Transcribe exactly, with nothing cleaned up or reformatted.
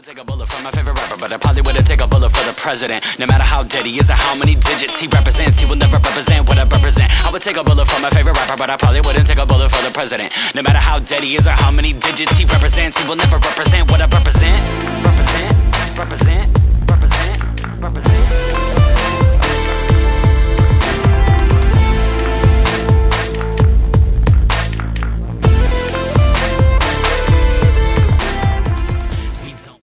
take a bullet for my favorite rapper, but I probably wouldn't take a bullet for the president. No matter how dead he is or how many digits he represents, he will never represent what I represent. I would take a bullet for my favorite rapper, but I probably wouldn't take a bullet for the president. No matter how dead he is or how many digits he represents, he will never represent what I represent.